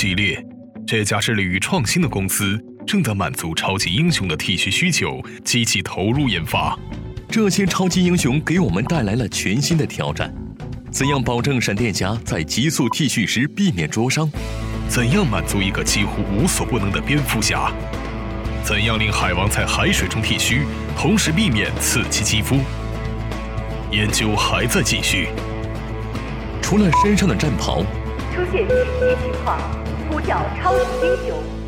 剧烈，这家致力于创新的公司正在满足超级英雄的剃须需求，积极投入研发。 这些超级英雄给我们带来了全新的挑战：怎样保证闪电侠在急速剃须时避免灼伤？ 怎样满足一个几乎无所不能的蝙蝠侠？怎样令海王在海水中剃须，同时避免刺激肌肤？研究还在继续。 除了身上的战袍， 出现紧急情况，呼叫超级英雄。